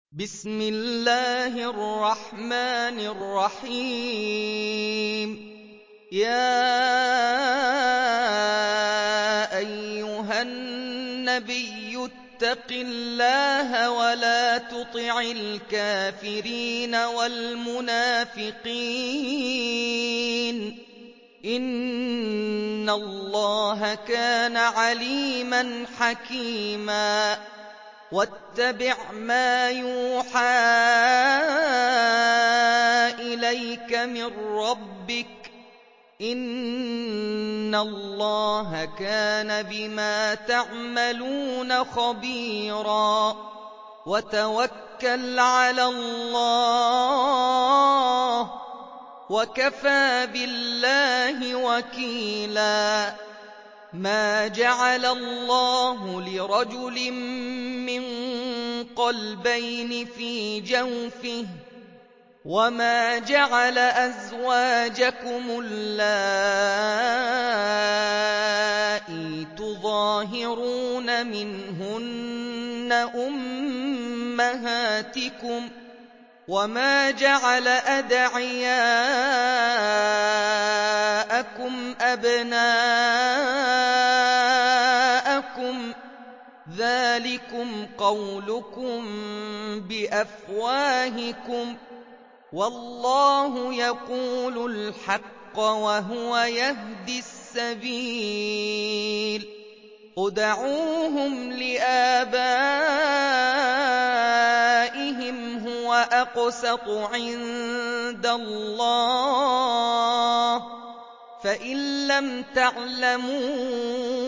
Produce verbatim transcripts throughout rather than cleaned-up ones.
بسم الله الرحمن الرحيم يا أيها النبي اتق الله ولا تطع الكافرين والمنافقين إن الله كان عليما حكيما واتبع ما يوحى إليك من ربك إن الله كان بما تعملون خبيرا وتوكل على الله وكفى بالله وكيلا ما جعل الله لرجل من قلبين في جوفه وما جعل أزواجكم اللائي تظاهرون منهن أمهاتكم وما جعل أدعياءكم أبناءكم ذلكم قولكم بأفواهكم والله يقول الحق وهو يهدي السبيل ادعوهم لآبائهم هو أقسط عند الله فإن لم تعلموا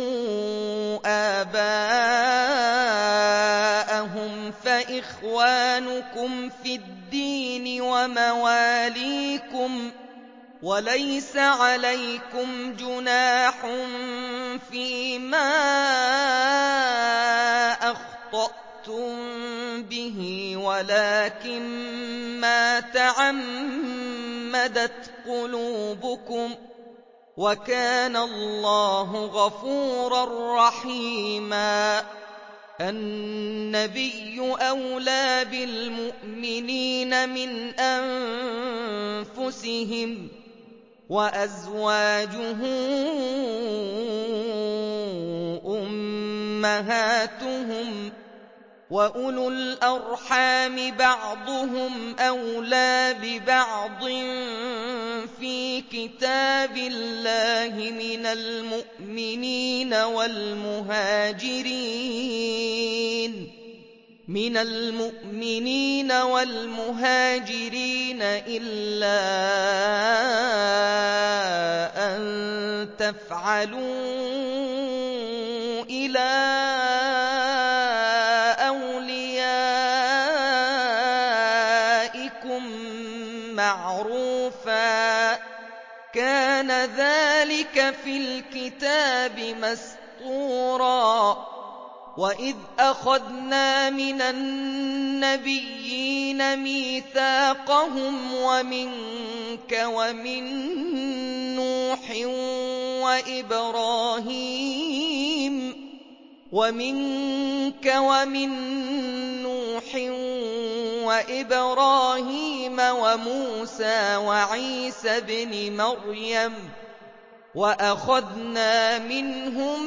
آباءهم فإخوانكم في الدين ومواليكم وليس عليكم جناح فيما أخطأتم به ولكن ما تعمدت قلوبكم وكان الله غفورا رحيما النبي أولى بالمؤمنين من أنفسهم وأزواجه أمهاتهم وأولو الأرحام بعضهم أولى ببعض في كتاب الله من المؤمنين والمهاجرين من المؤمنين والمهاجرين إلا أن تفعلوا إلى أوليائكم معروفا كان ذلك في الكتاب مسطورا وإذ أخذنا من النبيين ميثاقهم ومنك ومن نوح وإبراهيم ومنك ومن نوح وإبراهيم وموسى وعيسى ابن مريم وأخذنا منهم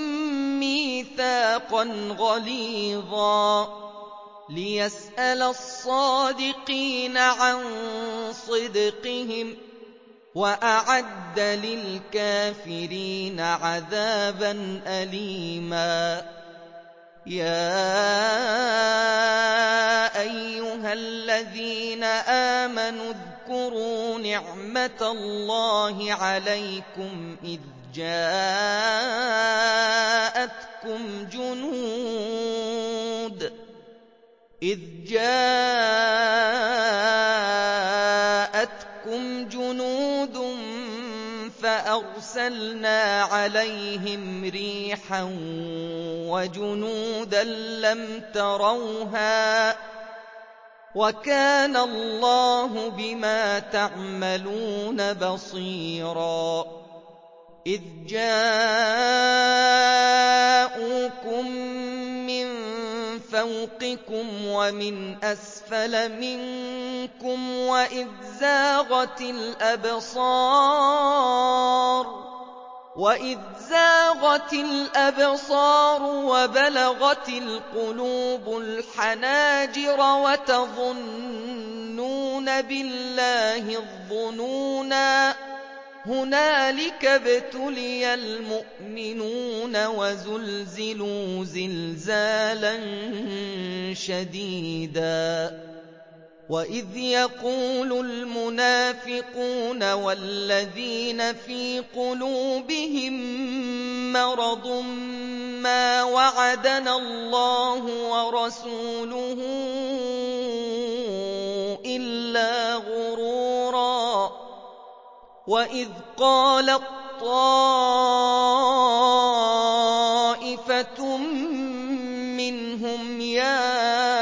ميثاقا غليظا ليسأل الصادقين عن صدقهم وأعد للكافرين عذابا أليما يا أيها الذين آمنوا اذكروا نعمة الله عليكم إذ جاءتكم جنود إذ جاءتكم جنود فأرسلنا عليهم ريحا وجنودا لم تروها وكان الله بما تعملون بصيرا إذ جاءوكم من فَوْقِكُمْ وَمِنْ أَسْفَلَ مِنكُمْ وَإِذْ زَاغَتِ الْأَبْصَارُ وَإِذْ زَاغَتِ الْأَبْصَارُ وَبَلَغَتِ الْقُلُوبُ الْحَنَاجِرَ وَتَظُنُّونَ بِاللَّهِ الظُّنُونَا هُنَالِكَ ابْتُلِيَ الْمُؤْمِنُونَ وَزُلْزِلُوا زِلْزَالًا شَدِيدًا وَإِذْ يَقُولُ الْمُنَافِقُونَ وَالَّذِينَ فِي قُلُوبِهِم مَّرَضٌ مَّا وَعَدَنَا اللَّهُ وَرَسُولُهُ إِلَّا غُرُورًا وَإِذْ قَالَت طَّائِفَةٌ مِّنْهُمْ يَا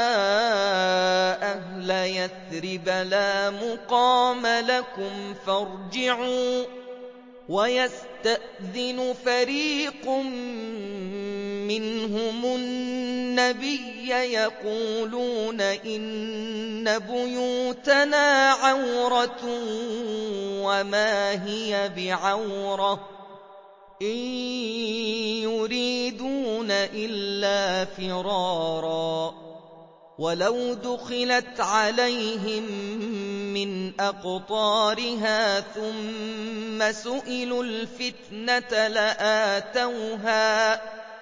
أَهْلَ يَثْرِبَ لَا مُقَامَ لَكُمْ فَارْجِعُوا وَيَسْتَأْذِنُ فَرِيقٌ مِّنْهُمُ النَّبِيَّ يَقُولُونَ إِنَّ بُيُوتَنَا عَوْرَةٌ وَمَا هِيَ بِعَوْرَةٍ إِن يُرِيدُونَ إِلَّا فِرَارًا وَلَوْ دُخِلَتْ عَلَيْهِم مِّنْ أَقْطَارِهَا ثُمَّ سُئِلُوا الْفِتْنَةَ لَآتَوْهَا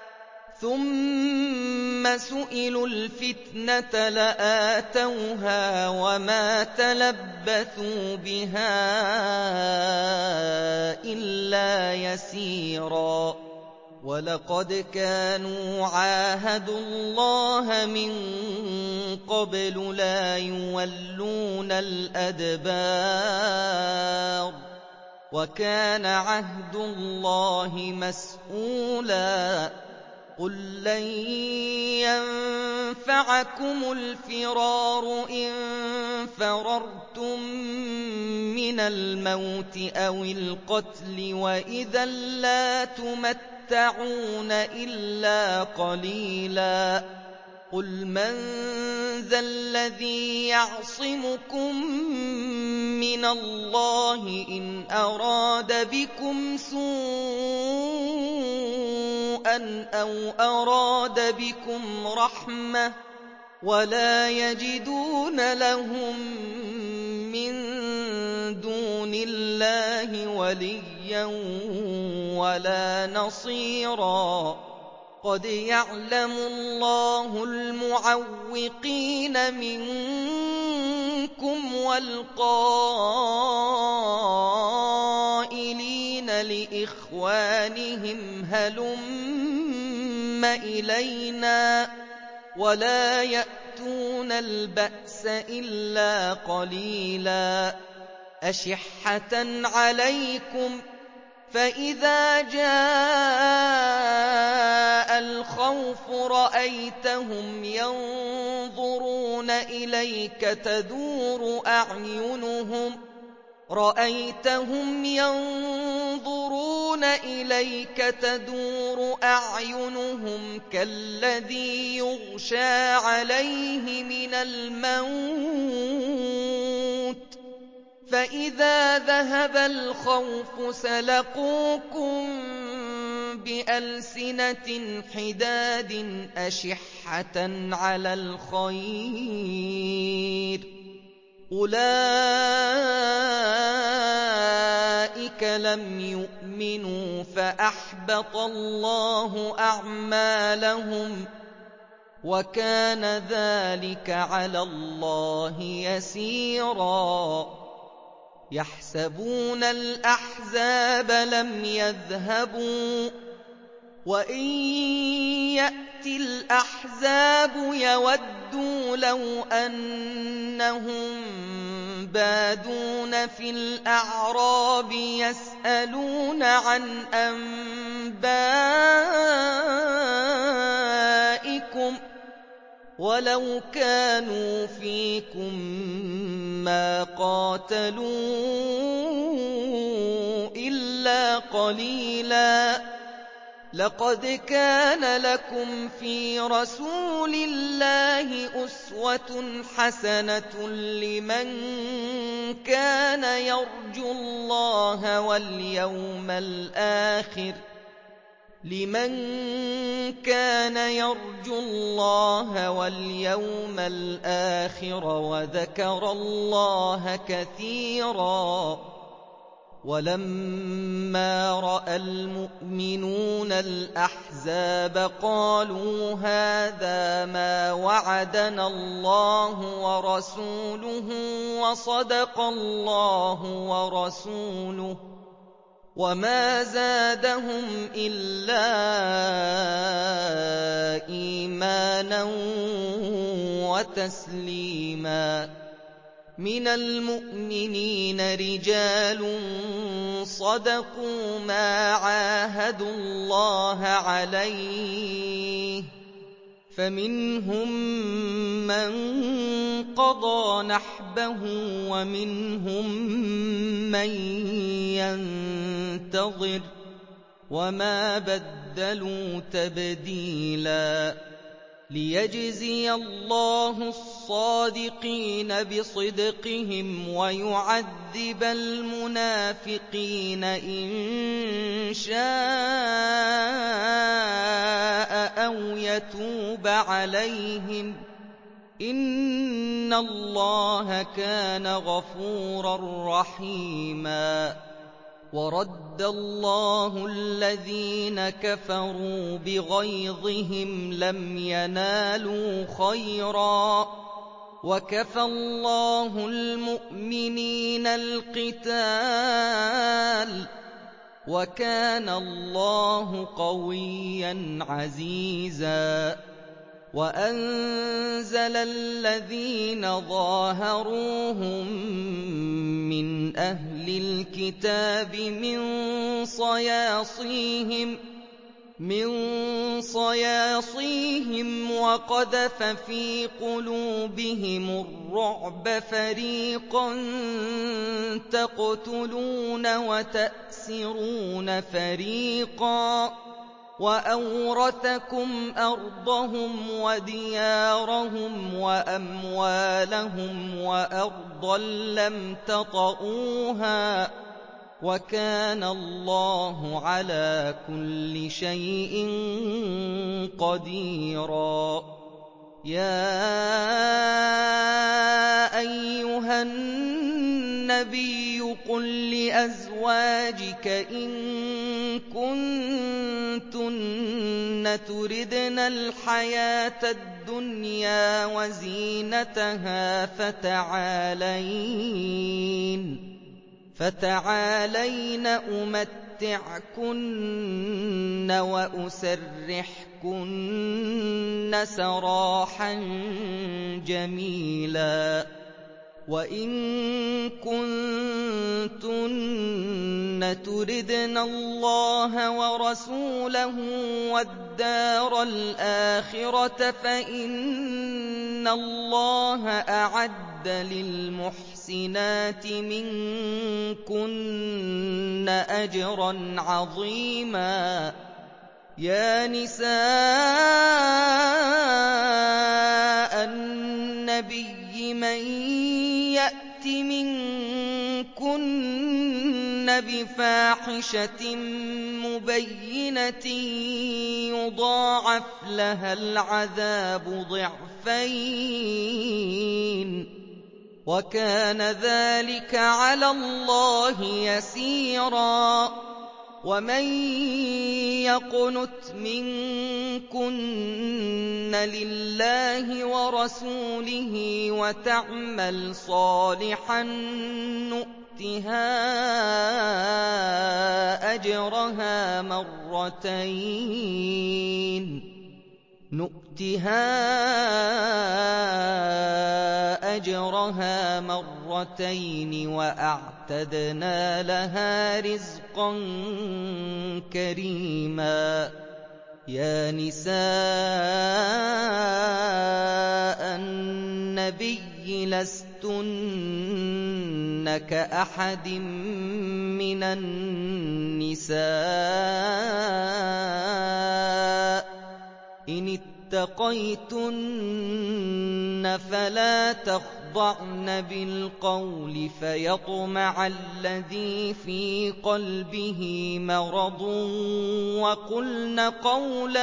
ثُمَّ سُئِلُوا الْفِتْنَةَ لَآتَوْهَا وَمَا تَلَبَّثُوا بِهَا إِلَّا يَسِيرًا وَلَقَدْ كَانُوا عَاهَدُوا اللَّهَ مِن قَبْلُ لَا يُوَلُّونَ الْأَدْبَارَ وَكَانَ عَهْدُ اللَّهِ مَسْئُولًا قُل لَّن يَنفَعَكُمُ الْفِرَارُ إِن فَرَرْتُم مِّنَ الْمَوْتِ أَوِ الْقَتْلِ وَإِذًا لَّا تُمَتَّعُونَ إِلَّا قَلِيلًا قُلْ مَن ذَا الَّذِي يَعْصِمُكُم مِّنَ اللَّهِ إِنْ أَرَادَ بِكُمْ سُوءًا أَوْ أَرَادَ بِكُمْ رَحْمَةً وَلَا يَجِدُونَ لَهُم مِّن دُونِ اللَّهِ وَلِيًّا وَلَا نَصِيرًا قَدْ يَعْلَمُ اللَّهُ الْمُعَوِّقِينَ مِنكُمْ وَالْقَائِلِينَ لِإِخْوَانِهِمْ هَلُمَّ إِلَيْنَا وَلَا يَأْتُونَ الْبَأْسَ إِلَّا قَلِيلًا أَشِحَّةً عَلَيْكُمْ فَإِذَا جَاءَ الْخَوْفُ رَأَيْتَهُمْ يَنظُرُونَ إِلَيْكَ تَدُورُ أَعْيُنُهُمْ رَأَيْتَهُمْ يَنظُرُونَ إِلَيْكَ تَدُورُ أَعْيُنُهُمْ كَالَّذِي يُغْشَىٰ عَلَيْهِ مِنَ الْمَوْتِ فَإِذَا ذَهَبَ الْخَوْفُ سَلَقُوكُم بِأَلْسِنَةٍ حِدَادٍ أَشِحَّةً عَلَى الْخَيْرِ أُولَٰئِكَ لَمْ يُؤْمِنُوا فَأَحْبَطَ اللَّهُ أَعْمَالَهُمْ وَكَانَ ذَٰلِكَ عَلَى اللَّهِ يَسِيرًا يَحْسَبُونَ الْأَحْزَابَ لَمْ يَذْهَبُوا وَإِن يَأْتِ الْأَحْزَابُ يَوَدُّوا لَوْ أَنَّهُم بَادُونَ فِي الْأَعْرَابِ يَسْأَلُونَ عَنْ أَنبَائِكُمْ وَلَوْ كَانُوا فِيكُم مَّا قَاتَلُوا إِلَّا قَلِيلًا لَقَدْ كَانَ لَكُمْ فِي رَسُولِ اللَّهِ أُسْوَةٌ حَسَنَةٌ لِّمَن كَانَ يَرْجُو اللَّهَ وَالْيَوْمَ الْآخِرَ لِمَن كَانَ يَرْجُو اللَّهَ وَالْيَوْمَ الْآخِرَ وَذَكَرَ اللَّهَ كَثِيرًا. وَلَمَّا رَأَى الْمُؤْمِنُونَ الْأَحْزَابَ قَالُوا هَٰذَا مَا وَعَدَنَا اللَّهُ وَرَسُولُهُ وَصَدَقَ اللَّهُ وَرَسُولُهُ ۚ وَمَا زَادَهُمْ إِلَّا إِيمَانًا وَتَسْلِيمًا. مِّنَ الْمُؤْمِنِينَ رِجَالٌ صَدَقُوا مَا عَاهَدُوا اللَّهَ عَلَيْهِ ۖ فَمِنْهُم مَّن قَضَىٰ نَحْبَهُ وَمِنْهُم مَّن يَنتَظِرُ ۖ وَمَا بَدَّلُوا تَبْدِيلًا. لِيَجْزِيَ اللَّهُ الصَّادِقِينَ بِصِدْقِهِمْ وَيُعَذِّبَ الْمُنَافِقِينَ إِن شَاءَ أَوْ يَتُوبَ عَلَيْهِمْ ۚ إِنَّ اللَّهَ كَانَ غَفُورًا رَّحِيمًا. وَرَدَّ اللَّهُ الَّذِينَ كَفَرُوا بِغَيْظِهِمْ لَمْ يَنَالُوا خَيْرًا ۚ وَكَفَى اللَّهُ الْمُؤْمِنِينَ الْقِتَالَ ۚ وَكَانَ اللَّهُ قَوِيًّا عَزِيزًا. وَأَنزَلَ الَّذِينَ ظَاهَرُوهُم مِّنْ أَهْلِ الْكِتَابِ مِن صَيَاصِيهِمْ وَقَذَفَ فِي قُلُوبِهِمُ الرُّعْبَ ۚ فَرِيقًا تَقْتُلُونَ وَتَأْسِرُونَ فَرِيقًا ۖ وَأَوْرَثَكُمْ أَرْضَهُمْ وَدِيَارَهُمْ وَأَمْوَالَهُمْ وَأَرْضًا لَّمْ تَطَئُوهَا ۚ وَكَانَ اللَّهُ عَلَىٰ كُلِّ شَيْءٍ قَدِيرًا. يَا أَيُّهَا النَّبِيُّ قُل لِّأَزْوَاجِكَ إِن كُنتُنَّ تُرِدْنَ الْحَيَاةَ الدُّنْيَا وَزِينَتَهَا فَتَعَالَيْنَ أُمَتِّعْكُنَّ وَأُسَرِّحْكُنَّ سَرَاحًا جَمِيلًا. وَإِن كُنتُنَّ تُرِدْنَ اللَّهَ وَرَسُولَهُ وَالدَّارَ الْآخِرَةَ فَإِنَّ اللَّهَ أَعَدَّ لِلْمُحْسِنَاتِ مِنكُنَّ أَجْرًا عَظِيمًا. يَا نِسَاءَ النَّبِيِّ مَن يَأْتِ مِنكُنَّ بِفَاحِشَةٍ مُّبَيِّنَةٍ يُضَاعَفْ لَهَا الْعَذَابُ ضِعْفَيْنِ ۚ وَكَانَ ذَٰلِكَ عَلَى اللَّهِ يَسِيرًا. وَمَن يَقْنُتْ مِنكُنَّ لِلَّهِ وَرَسُولِهِ وَتَعْمَلْ صَالِحًا نُّؤْتِهَا أَجْرَهَا مَرَّتَيْنِ أَجْرَهَا مَرَّتَيْنِ وَأَعْتَدْنَا لَهَا رِزْقًا كَرِيمًا. يَا نِسَاءَ النَّبِيِّ لَسْتُنَّ كَأَحَدٍ مِّنَ النِّسَاءِ فَإِنِ اتَّقَيْتُنَّ فَلَا تَخْضَعْنَ بِالْقَوْلِ فَيَطْمَعَ الَّذِي فِي قَلْبِهِ مَرَضٌ وَقُلْنَ قَوْلًا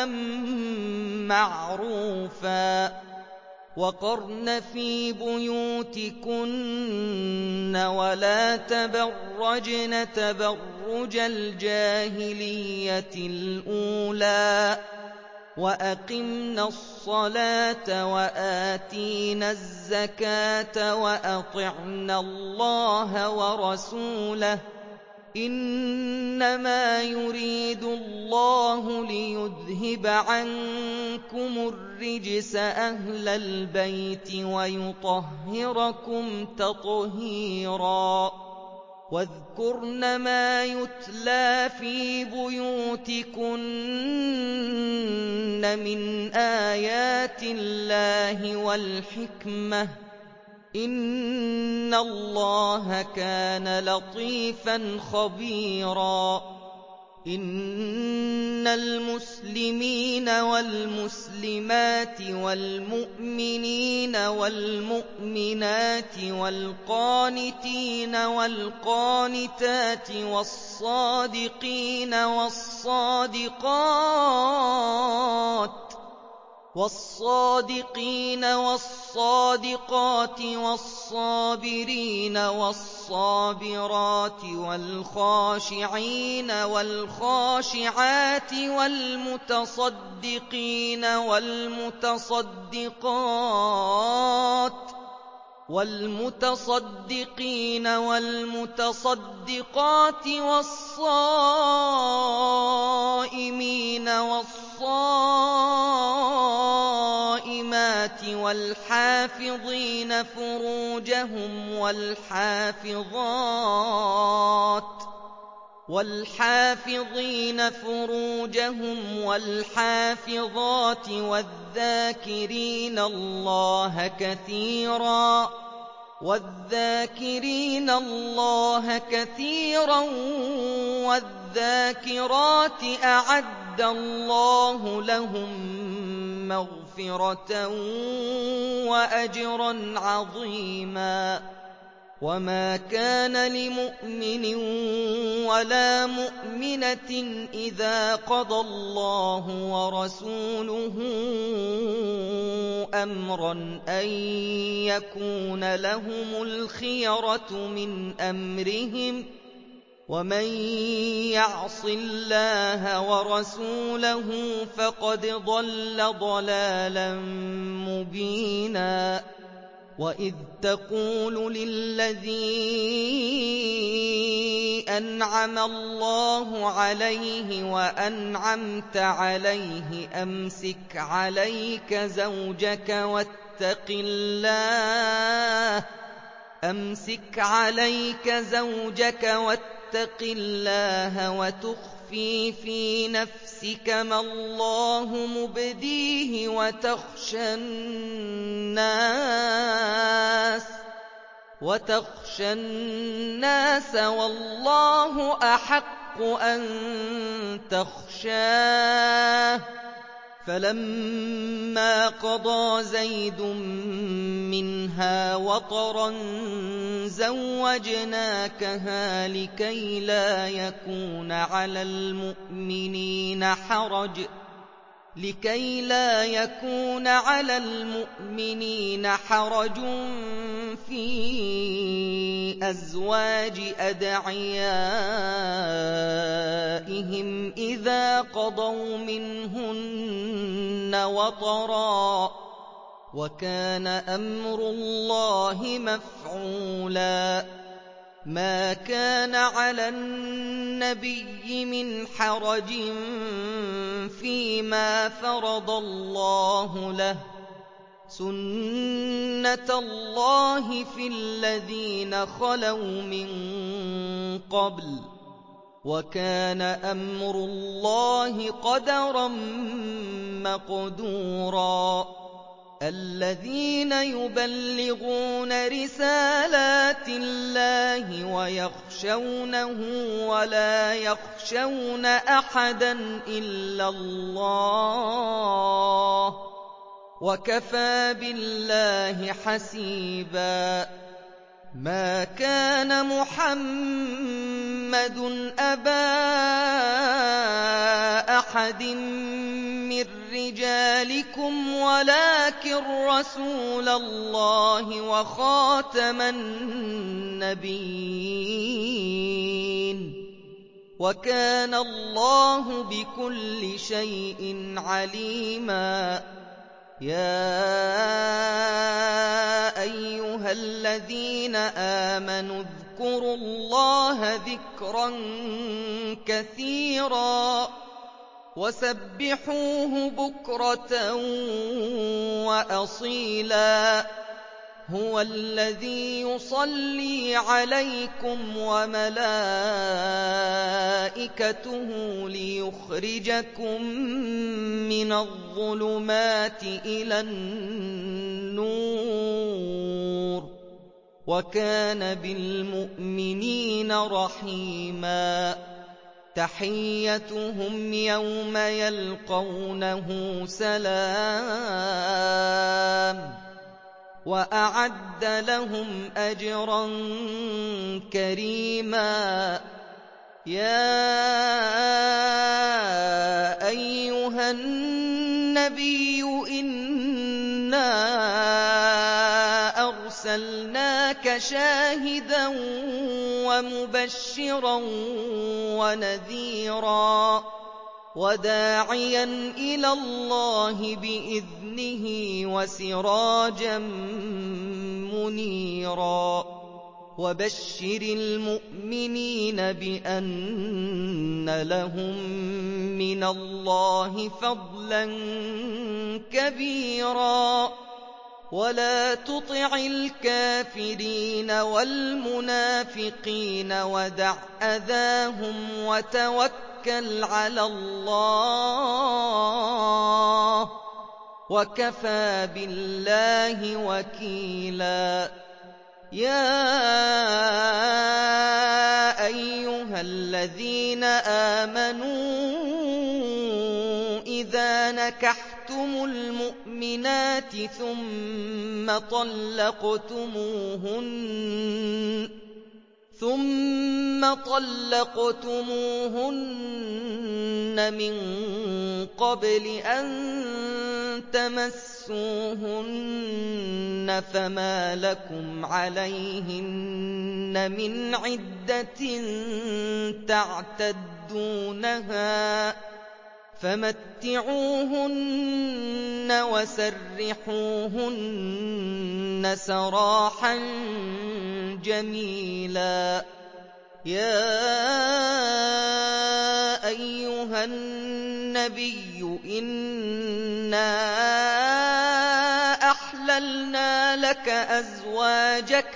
مَّعْرُوفًا وَقَرْنَ فِي بُيُوتِكُنَّ وَلَا تَبَرَّجْنَ تَبَرُّجَ الْجَاهِلِيَّةِ الْأُولَىٰ وَأَقِمْنَ الصَّلَاةَ وَآتِينَ الزَّكَاةَ وَأَطِعْنَ اللَّهَ وَرَسُولَهُ ۚ إِنَّمَا يُرِيدُ اللَّهُ لِيُذْهِبَ عَنكُمُ الرِّجْسَ أَهْلَ الْبَيْتِ وَيُطَهِّرَكُمْ تَطْهِيرًا وَاذْكُرْنَ مَا يُتْلَىٰ فِي بُيُوتِكُنَّ مِنْ آيَاتِ اللَّهِ وَالْحِكْمَةِ ۚ إِنَّ اللَّهَ كَانَ لَطِيفًا خَبِيرًا إِنَّ الْمُسْلِمِينَ وَالْمُسْلِمَاتِ وَالْمُؤْمِنِينَ وَالْمُؤْمِنَاتِ وَالْقَانِتِينَ وَالْقَانِتَاتِ وَالصَّادِقِينَ وَالصَّادِقَاتِ وَالصَّادِقِينَ وَالصَّادِقَاتِ وَالصَّابِرِينَ وَالصَّابِرَاتِ وَالْخَاشِعِينَ وَالْخَاشِعَاتِ وَالْمُتَصَدِّقِينَ وَالْمُتَصَدِّقَاتِ وَالْمُتَصَدِّقِينَ وَالْمُتَصَدِّقَاتِ وَالصَّائِمِينَ وَالصَّائِمَاتِ وَالْحَافِظِينَ فُرُوجَهُمْ وَالْحَافِظَاتِ وَالْحَافِظِينَ فُرُوجَهُمْ وَالْحَافِظَاتِ وَالذَّاكِرِينَ اللَّهَ كَثِيرًا وَالذَّاكِرِينَ اللَّهَ كَثِيرًا وَالذَّاكِرَاتِ أَعَدَّ اللَّهُ لَهُم مَّغْفِرَةً وَأَجْرًا عَظِيمًا وَمَا كَانَ لِمُؤْمِنٍ وَلَا مُؤْمِنَةٍ إِذَا قَضَى اللَّهُ وَرَسُولُهُ أَمْرًا أَن يَكُونَ لَهُمُ الْخِيَرَةُ مِنْ أَمْرِهِمْ ۗ وَمَن يَعْصِ اللَّهَ وَرَسُولَهُ فَقَدْ ضَلَّ ضَلَالًا مُّبِينًا وَإِذْ تَقُولُ لِلَّذِي أَنْعَمَ اللَّهُ عَلَيْهِ وَأَنْعَمْتَ عَلَيْهِ أَمْسِكْ عَلَيْكَ زَوْجَكَ وَاتَّقِ اللَّهَ أَمْسِكْ عَلَيْكَ زَوْجَكَ وَاتَّقِ اللَّهَ وَتُخْفِي فِي نَفْسِكَ مَا اللَّهُ مُبْدِيهِ وَتَخْشَى النَّاسَ وَتَخْشَى النَّاسَ وَاللَّهُ أَحَقُّ أَن تَخْشَاهُ ۖ فَلَمَّا قَضَىٰ زَيْدٌ مِّنْهَا وَطَرًا زَوَّجْنَاكَهَا لِكَيْ لَا يَكُونَ عَلَى الْمُؤْمِنِينَ حَرَجٌ لكي لا يكون على المؤمنين حرج في أزواج أدعيائهم إذا قضوا منهن وطرا وكان أمر الله مفعولا ما كان على النبي من حرج فيما فرض الله له سنة الله في الذين خلوا من قبل وكان أمر الله قدرا مقدورا الَّذِينَ يُبَلِّغُونَ رِسَالَاتِ اللَّهِ وَيَخْشَوْنَهُ وَلَا يَخْشَوْنَ أَحَدًا إِلَّا اللَّهَ ۗ وَكَفَىٰ بِاللَّهِ حَسِيبًا. مَا كَانَ مُحَمَّدٌ أَبَا أَحَدٍ مِّن رِّجَالِكُمْ وَلَٰكِن رَّسُولَ اللَّهِ وَخَاتَمَ النَّبِيِّينَ ۗ وَكَانَ اللَّهُ بِكُلِّ شَيْءٍ عَلِيمًا. يَا أَيُّهَا الَّذِينَ آمَنُوا اذْكُرُوا اللَّهَ ذِكْرًا كَثِيرًا وَسَبِّحُوهُ بُكْرَةً وَأَصِيلًا. هُوَ الَّذِي يُصَلِّي عَلَيْكُمْ وَمَلَائِكَتُهُ لِيُخْرِجَكُم مِّنَ الظُّلُمَاتِ إِلَى النُّورِ ۚ وَكَانَ بِالْمُؤْمِنِينَ رَحِيمًا. تَحِيَّتُهُمْ يَوْمَ يَلْقَوْنَهُ سَلَامٌ ۚ وَأَعَدَّ لَهُمْ أَجْرًا كَرِيمًا. يَا أَيُّهَا النَّبِيُّ إِنَّا أَرْسَلْنَاكَ شَاهِدًا وَمُبَشِّرًا وَنَذِيرًا وَدَاعِيًا إِلَى اللَّهِ بِإِذْنِهِ وَسِرَاجًا مُّنِيرًا. وَبَشِّرِ الْمُؤْمِنِينَ بِأَنَّ لَهُم مِّنَ اللَّهِ فَضْلًا كَبِيرًا. وَلَا تُطِعِ الْكَافِرِينَ وَالْمُنَافِقِينَ وَدَعْ أَذَاهُمْ وَتَوَكَّلْ عَلَى اللَّهِ ۚ وَكَفَىٰ بِاللَّهِ وَكِيلًا. يَا أَيُّهَا الَّذِينَ آمَنُوا إِذَا نَكَحْتُمُ الْمُؤْمِنَاتِ ثُمَّ طَلَّقْتُمُوهُنَّ ثُمَّ طَلَّقْتُمُوهُنَّ مِن قَبْلِ أَن تَمَسُّوهُنَّ فَمَا لَكُمْ عَلَيْهِنَّ مِنْ عِدَّةٍ تَعْتَدُّونَهَا فَمَتِّعُوهُنَّ وَسَرِّحُوهُنَّ سَرَاحًا جَمِيلًا. يَا أَيُّهَا النَّبِيُّ إِنَّا أَحْلَلْنَا لَكَ أَزْوَاجَكَ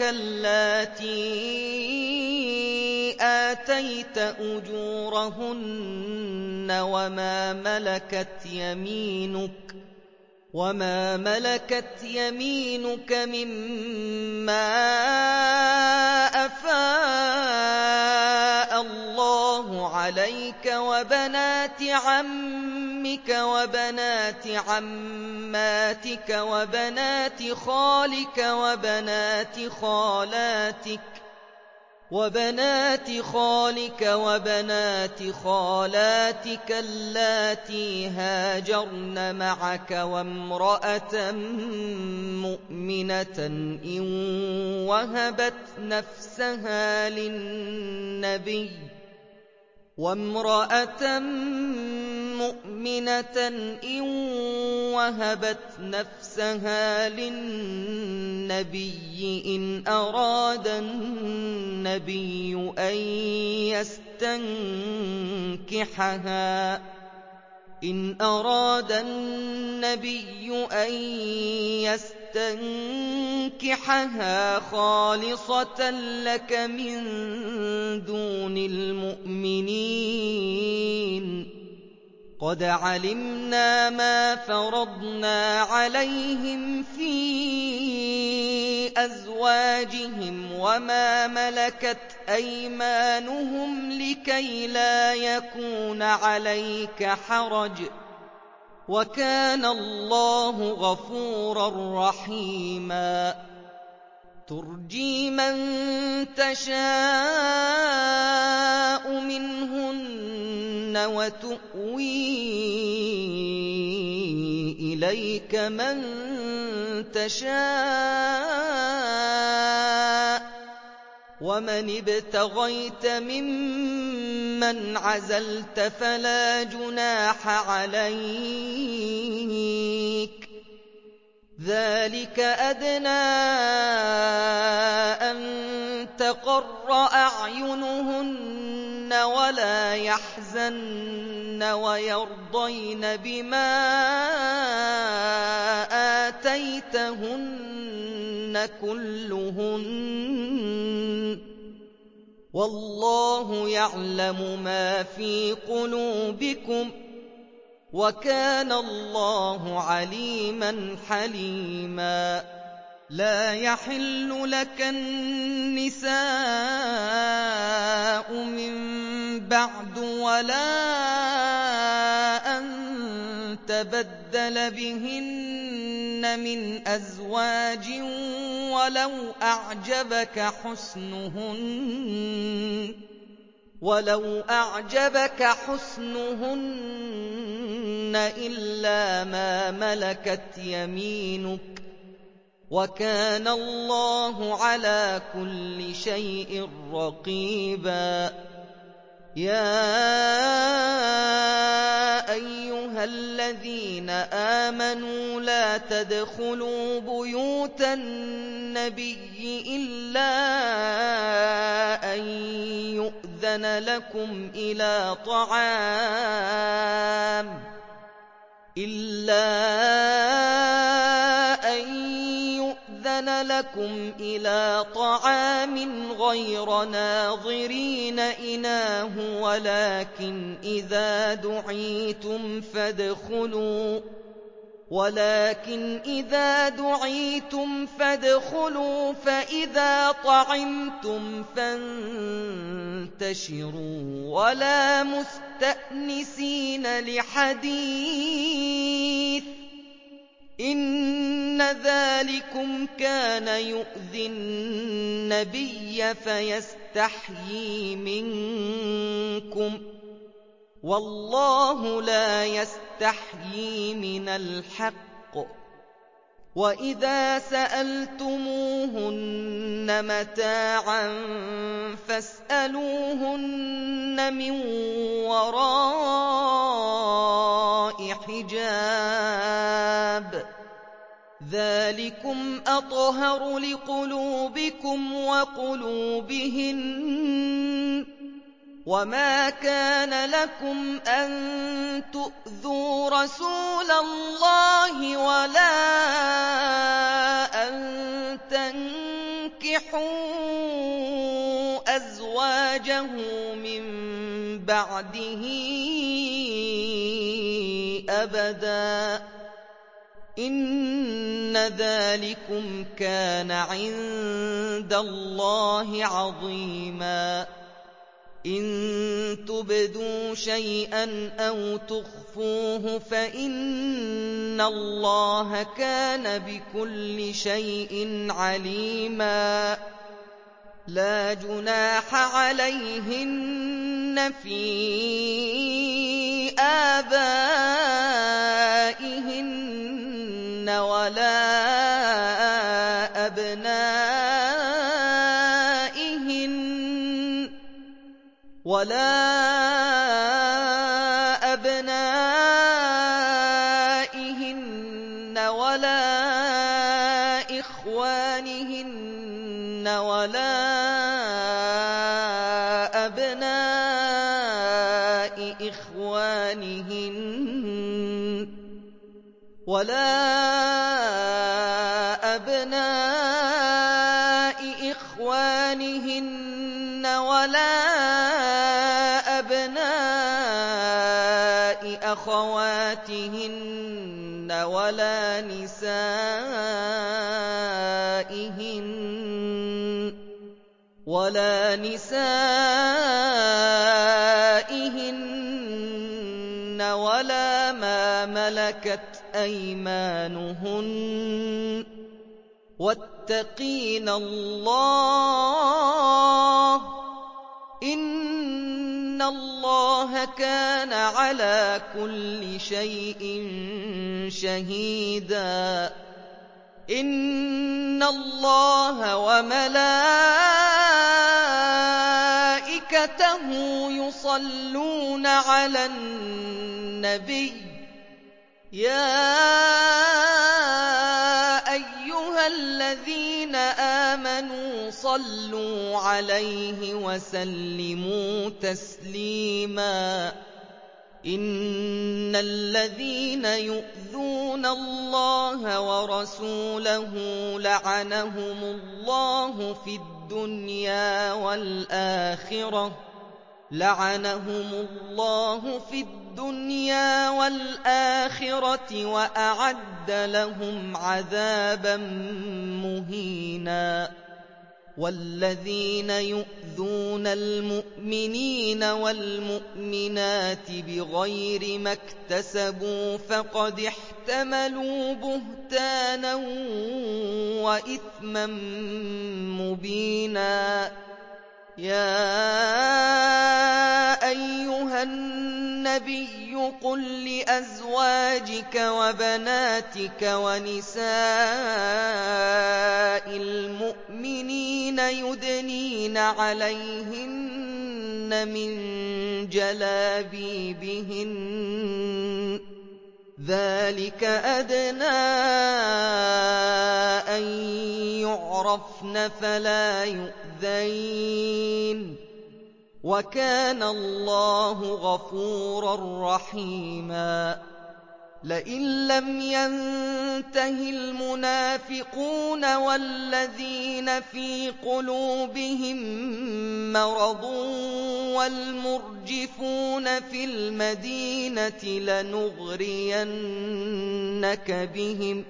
اللَّاتِي آتَيْتَ أُجُورَهُنَّ وَمَا مَلَكَتْ يَمِينُكَ وَمَا مَلَكَتْ يَمِينُكَ مِمَّا أَفَاءَ اللَّهُ عَلَيْكَ وَبَنَاتِ عَمِّكَ وَبَنَاتِ عَمَّاتِكَ وَبَنَاتِ خَالِكَ وَبَنَاتِ خَالِكَ وَبَنَاتِ خَالَاتِكَ اللَّاتِي هَاجَرْنَ مَعَكَ وَامْرَأَةً مُّؤْمِنَةً إِن وَهَبَتْ نَفْسَهَا لِلنَّبِيِّ وَامْرَأَةً مُّؤْمِنَةً إِن وَهَبَتْ نَفْسَهَا لِلنَّبِيِّ إِنْ أَرَادَ النَّبِيُّ أَن يَسْتَنكِحَهَا إِنْ أَرَادَ النَّبِيُّ أَن يَسْتَنكِحَهَا خَالِصَةً لَّكَ مِن دُونِ الْمُؤْمِنِينَ قَدْ عَلِمْنَا مَا فَرَضْنَا عَلَيْهِمْ فِي أَزْوَاجِهِمْ وَمَا مَلَكَتْ أَيْمَانُهُمْ لِكَيْ لَا يَكُونَ عَلَيْكَ حَرَجٌ ۗ وَكَانَ اللَّهُ غَفُورًا رَّحِيمًا تُرْجِي مَن تَشَاءُ مِنْهُنَّ وَتُؤْوِي إِلَيْكَ مَن تَشَاءُ ۖ وَمَنِ ابْتَغَيْتَ مِمَّنْ عَزَلْتَ فَلَا جُنَاحَ عَلَيْكَ ۚ ذَٰلِكَ أَدْنَىٰ أَن تَقَرَّ أَعْيُنُهُنَّ وَلَا يَحْزَنَّ وَيَرْضَيْنَ بِمَا آتَيْتَهُنَّ كُلُّهُنَّ ۚ وَاللَّهُ يَعْلَمُ مَا فِي قُلُوبِكُمْ ۚ وَكَانَ اللَّهُ عَلِيمًا حَلِيمًا لَا يَحِلُّ لَكَ النِّسَاءُ مِن بَعْدُ وَلَا أَن تَبَدَّلَ بِهِنَّ مِنْ أَزْوَاجٍ وَلَوْ أَعْجَبَكَ حُسْنُهُنَّ إِلَّا مَا مَلَكَتْ يَمِينُكَ ۗ وَكَانَ اللَّهُ عَلَىٰ كُلِّ شَيْءٍ رَّقِيبًا يَا أَيُّهَا الَّذِينَ آمَنُوا لَا تَدْخُلُوا بُيُوتَ النَّبِيِّ إِلَّا أَن يُؤْذَنَ لَكُمْ إِلَىٰ طَعَامٍ إِلَّا أَن يُؤْذَنَ لَكُمْ إِلَىٰ طَعَامٍ غَيْرَ نَاظِرِينَ إِنَاهُ وَلَٰكِنْ إِذَا دُعِيتُمْ فَادْخُلُوا ولكن إذا دعيتم فادخلوا فإذا طعمتم فانتشروا ولا مستأنسين لحديث إن ذلكم كان يؤذي النبي فيستحيي منكم والله لا يستحيي من الحق وإذا سألتموهن متاعا فاسألوهن من وراء حجاب ذلكم أطهر لقلوبكم وقلوبهن وما كان لكم أن تؤذوا رسول الله ولا أن تنكحوا أزواجه من بعده أبدا إن ذلكم كان عند الله عظيما إن تبدوا شيئا أو تخفوه فإن الله كان بكل شيء عليما لا جناح عليهن في آبائهن ولا أبنائهن ولا أبنائهن ولا إخوانهن ولا أبناء إخوانهن ولا أبناء إخوانهن ولا أبناء أَخَوَاتِهِنَّ وَلَا نِسَائِهِنَّ وَلَا نِسَائِهِنَّ وَلَا مَا مَلَكَتْ أَيْمَانُهُنَّ ۗ وَاتَّقِينَ اللَّهَ ۚ إِنَّ اللَّهَ كَانَ عَلَىٰ كُلِّ شَيْءٍ شَهِيدًا. إِنَّ اللَّهَ وَمَلَائِكَتَهُ يُصَلُّونَ عَلَى النَّبِيِّ. يَا أَيُّهَا الَّذِينَ آمَنُوا صَلُّوا عَلَيْهِ وَسَلِّمُوا تَسْلِيمًا. إِنَّ الَّذِينَ يُؤْذُونَ اللَّهَ وَرَسُولَهُ لَعَنَهُمُ اللَّهُ فِي الدُّنْيَا وَالْآخِرَةِ لَعَنَهُمُ اللَّهُ فِي الدُّنْيَا وَالْآخِرَةِ وَأَعَدَّ لَهُمْ عَذَابًا مُّهِينًا. وَالَّذِينَ يُؤْذُونَ الْمُؤْمِنِينَ وَالْمُؤْمِنَاتِ بِغَيْرِ مَا اكْتَسَبُوا فَقَدِ احْتَمَلُوا بُهْتَانًا وَإِثْمًا مُّبِينًا. يَا أَيُّهَا النَّبِيُّ قُل لِّأَزْوَاجِكَ وَبَنَاتِكَ وَنِسَاءِ الْمُؤْمِنِينَ يُدْنِينَ عَلَيْهِنَّ مِن جَلَابِيبِهِنَّ ۚ ذَٰلِكَ أَدْنَىٰ أَن يُعْرَفْنَ فَلَا يُؤْذَيْنَ ۗ وَكَانَ اللَّهُ غَفُورًا رَّحِيمًا. لَئِن لَّمْ يَنتَهِ الْمُنَافِقُونَ وَالَّذِينَ فِي قُلُوبِهِم مَّرَضٌ وَالْمُرْجِفُونَ فِي الْمَدِينَةِ لَنُغْرِيَنَّكَ بِهِمْ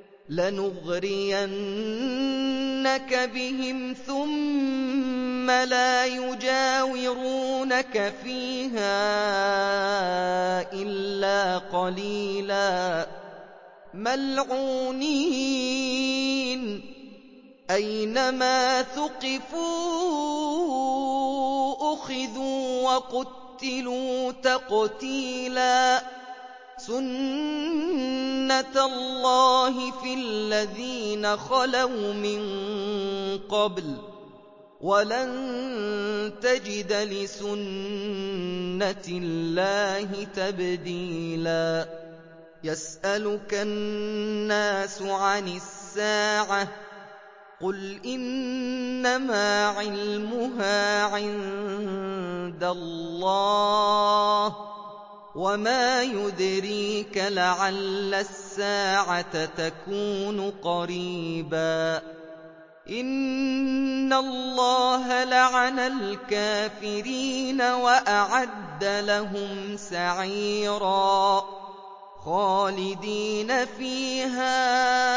لَنُغْرِيَنَّكَ بِهِمْ ثُمَّ لَا يُجَاوِرُونَكَ فِيهَا إِلَّا قَلِيلًا. مَّلْعُونِينَ أَيْنَمَا ثُقِفُوا أُخِذُوا وَقُتِّلُوا تَقْتِيلًا. سُنَّتَ اللَّهِ فِي الَّذِينَ خَلَوْا مِن قَبْلُ ۖ وَلَن تَجِدَ لِسُنَّةِ اللَّهِ تَبْدِيلًا. يَسْأَلُكَ النَّاسُ عَنِ السَّاعَةِ ۖ قُلْ إِنَّمَا عِلْمُهَا عِندَ اللَّهِ ۚ وَمَا يُدْرِيكَ لَعَلَّ السَّاعَةَ تَكُونُ قَرِيبًا. إِنَّ اللَّهَ لَعَنَ الْكَافِرِينَ وَأَعَدَّ لَهُمْ سَعِيرًا. خَالِدِينَ فِيهَا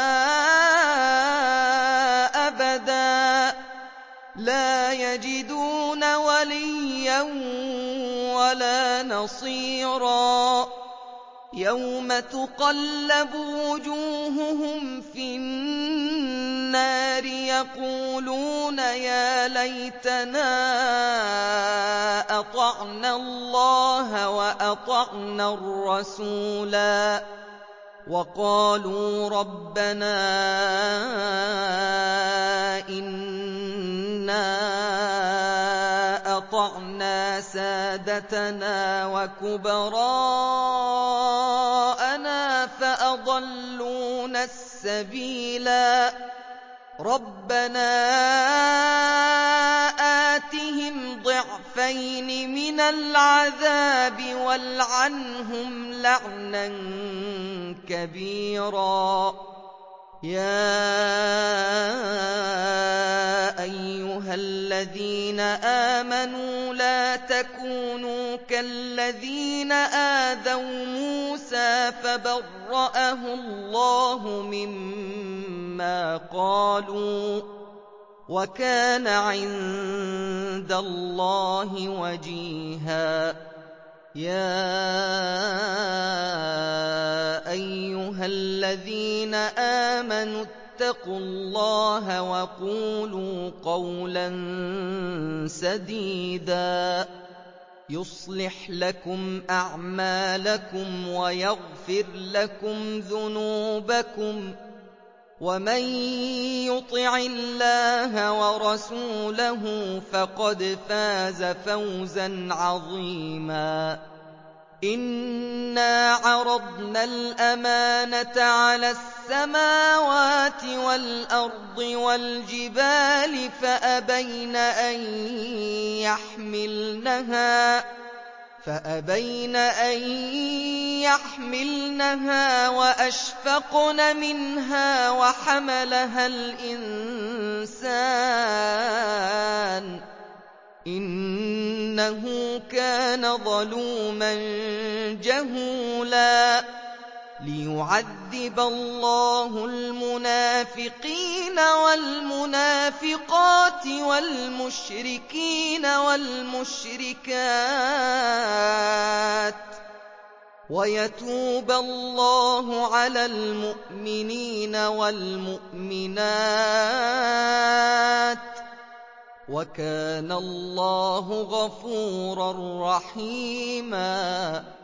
أَبَدًا لَّا يَجِدُونَ وَلِيًّا وَلَا نَصِيرًا. يَوْمَ تُقَلَّبُ وُجُوهُهُمْ فِي النَّارِ يَقُولُونَ يَا لَيْتَنَا أَطَعْنَا اللَّهَ وَأَطَعْنَا الرَّسُولَا، وَقَالُوا رَبَّنَا إِنَّا أَطَعْنَا سَادَتَنَا وَكُبَرَاءَنَا فَأَضَلُّونَا السَّبِيلَا. رَبَّنَا آتِهِمْ ضِعْفَيْنِ مِنَ الْعَذَابِ وَالْعَنْهُمْ لَعْنًا كَبِيرًا. يَا أَيُّهَا الَّذِينَ آمَنُوا لَا تَكُونُوا كَالَّذِينَ آذَوْا مُوسَىٰ فَبَرَّأَهُ اللَّهُ مِمَّا قَالُوا ۚ وَكَانَ عِندَ اللَّهِ وَجِيهًا. يَا أَيُّهَا الَّذِينَ آمَنُوا اتَّقُوا اللَّهَ وَقُولُوا قَوْلًا سَدِيدًا يُصْلِحْ لَكُمْ أَعْمَالَكُمْ وَيَغْفِرْ لَكُمْ ذُنُوبَكُمْ ۗ وَمَن يُطِعِ اللَّهَ وَرَسُولَهُ فَقَدْ فَازَ فَوْزًا عَظِيمًا. إِنَّا عَرَضْنَا الْأَمَانَةَ عَلَى السَّمَاوَاتِ وَالْأَرْضِ وَالْجِبَالِ فَأَبَيْنَ أَن يَحْمِلْنَهَا فأبين أن يحملنها وأشفقن منها وحملها الإنسان إنه كان ظلوما جهولا. ليعذب الله المنافقين والمنافقات والمشركين والمشركات ويتوب الله على المؤمنين والمؤمنات وكان الله غفورا رحيما.